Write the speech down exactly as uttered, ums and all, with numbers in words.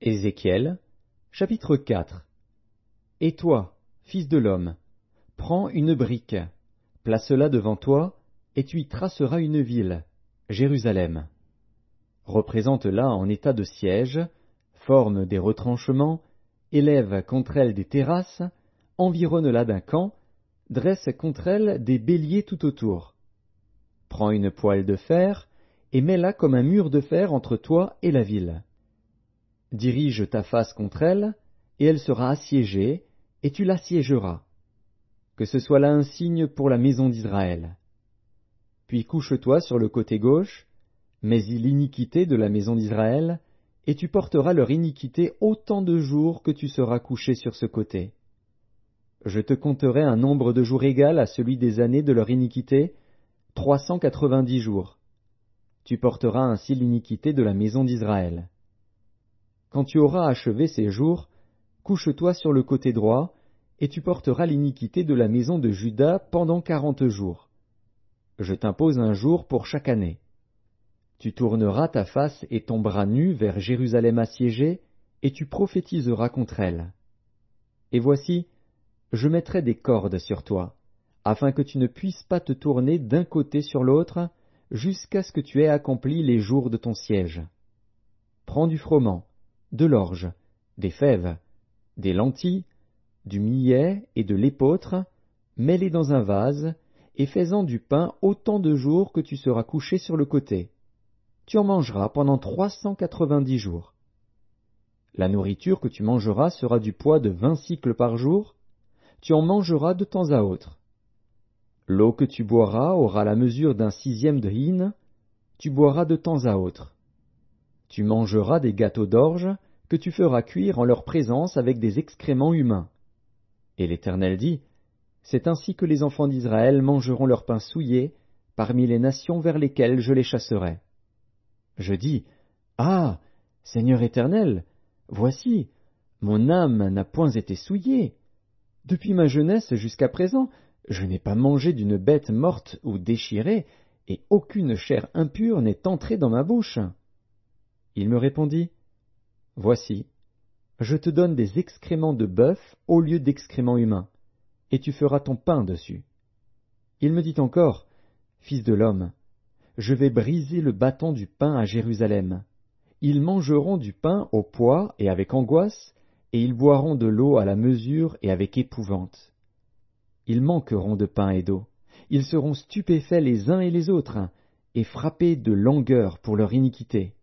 Ézéchiel, chapitre quatre. Et toi, fils de l'homme, prends une brique, place-la devant toi, et tu y traceras une ville, Jérusalem. Représente-la en état de siège, forme des retranchements, élève contre elle des terrasses, environne-la d'un camp, dresse contre elle des béliers tout autour. Prends une poêle de fer, et mets-la comme un mur de fer entre toi et la ville. Dirige ta face contre elle, et elle sera assiégée, et tu l'assiégeras. Que ce soit là un signe pour la maison d'Israël. Puis couche-toi sur le côté gauche, mets-y l'iniquité de la maison d'Israël, et tu porteras leur iniquité autant de jours que tu seras couché sur ce côté. Je te compterai un nombre de jours égal à celui des années de leur iniquité, trois cent quatre-vingt-dix jours. Tu porteras ainsi l'iniquité de la maison d'Israël. Quand tu auras achevé ces jours, couche-toi sur le côté droit, et tu porteras l'iniquité de la maison de Juda pendant quarante jours. Je t'impose un jour pour chaque année. Tu tourneras ta face et ton bras nu vers Jérusalem assiégée, et tu prophétiseras contre elle. Et voici, je mettrai des cordes sur toi, afin que tu ne puisses pas te tourner d'un côté sur l'autre, jusqu'à ce que tu aies accompli les jours de ton siège. Prends du froment, de l'orge, des fèves, des lentilles, du millet et de l'épeautre, mets-les dans un vase, et fais-en du pain autant de jours que tu seras couché sur le côté. Tu en mangeras pendant trois cent quatre-vingt-dix jours. La nourriture que tu mangeras sera du poids de vingt cycles par jour, tu en mangeras de temps à autre. L'eau que tu boiras aura la mesure d'un sixième de hin, tu boiras de temps à autre. Tu mangeras des gâteaux d'orge que tu feras cuire en leur présence avec des excréments humains. Et l'Éternel dit, c'est ainsi que les enfants d'Israël mangeront leur pain souillé parmi les nations vers lesquelles je les chasserai. Je dis, ah, Seigneur Éternel, voici, mon âme n'a point été souillée. Depuis ma jeunesse jusqu'à présent, je n'ai pas mangé d'une bête morte ou déchirée, et aucune chair impure n'est entrée dans ma bouche. Il me répondit, voici, je te donne des excréments de bœuf au lieu d'excréments humains, et tu feras ton pain dessus. Il me dit encore, fils de l'homme, je vais briser le bâton du pain à Jérusalem. Ils mangeront du pain au poids et avec angoisse, et ils boiront de l'eau à la mesure et avec épouvante. Ils manqueront de pain et d'eau. Ils seront stupéfaits les uns et les autres, et frappés de langueur pour leur iniquité.